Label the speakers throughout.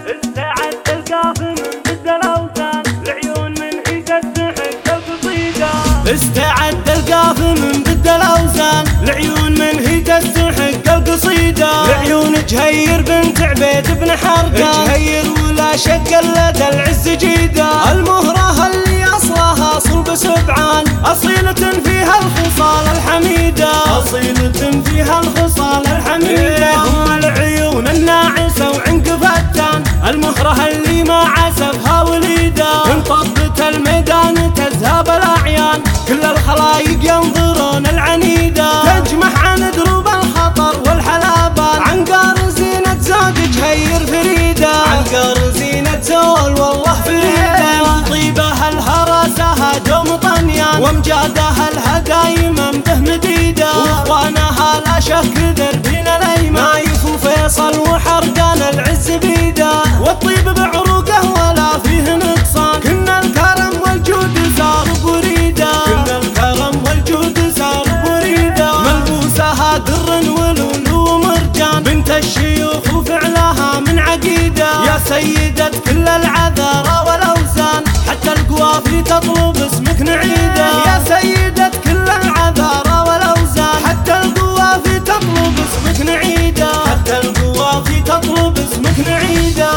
Speaker 1: استعد القاف من ضد الاوثان، العيون من هي تستحق القصيدة.
Speaker 2: استعد القاف من ضد الاوزان، العيون من هي تستحق القصيدة. العيون جهير بنت عبيد بن حرقان، جهير ولا شك لدى العز جيدة. المهرة اللي اصلها صلب سبعان، اصيلة فيها الخصال الحميدة، اصيلة فيها الخصال الحميدة. هم العيون الناعسة وعنق فتان، المهرة اللي ما عسفها وليدة. من طبة الميدان تذهب الاعيان، كل الخلايق ينظرون العنيدة. تجمح عن دروب الخطر والحلابان، عنقار زينة زوج جهير فريدة، عنقار زينة زول والله فريدة. طيبها الهرسها دوم طنيان، وامجادها لها دايما به مديدة. واخوانها لا شك دربين الايمان، نايف وفيصل وحرقان العز بيده. والطيب بعروقه ولا فيه نقصان، كنا الكرم والجود زار بريده، كنا الكرم والجود زار بريده. ملبوسها در ولولو ومرجان، بنت الشيوخ وفعلها من عقيده. يا سيدة كل العذارى والاوزان، حتى القوافي تطلب اسمك نعيده. يا سيدة كل العذارى والاوزان، حتى القوافي تطلب اسمك نعيده، حتى القوافي تطلب اسمك نعيده.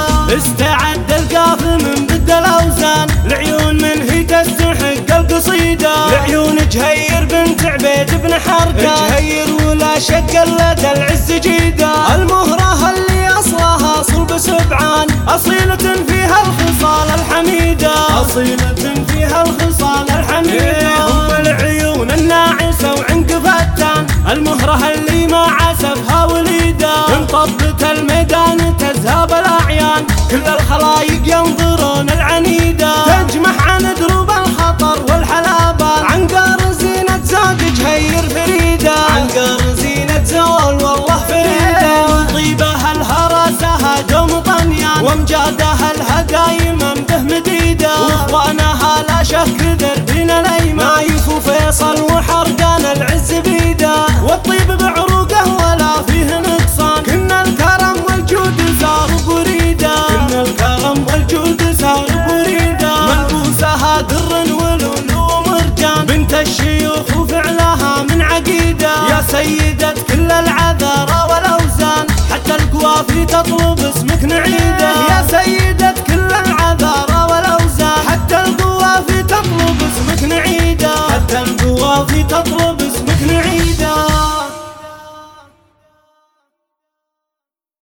Speaker 2: استعد القاف من ضد الاوزان، العيون من هي تستحق القصيدة. العيون جهير بنت عبيد بن حرقان، جهير ولا شك لدى العز جيدة. المهرة اللي اصلها صلب سبعان، اصيلة فيها الخصال الحميدة، اصيلة فيها الخصال الحميدة. هم العيون الناعسة وعنق فتان، المهرة اللي ما عسفها وليدة. من طبة الميدان تذهب الاعيان، كل الخلايق ينظرون العنيدة. تجمح عن دروب الخطر والحلابان، عنقار زينة زوج جهير فريدة، عنقار زينة زول والله فريدة. طيبها الهرسها دوم طنيان، وامجادها لها دايما به مديدة. واخوانها لا شك دربين الايمان، نايف وفيصل وحرقان العز بيده. والطيب بعروقه ولا فيه نقصان، كنا الكرم والجود زار بريده، كنا الكرم والجود زار بريده. ملبوسها در ولولو ومرجان، بنت الشيوخ وفعلها من عقيده. يا سيدة كل العذارى والاوزان، حتى القوافي تطلب اسمك نعيده.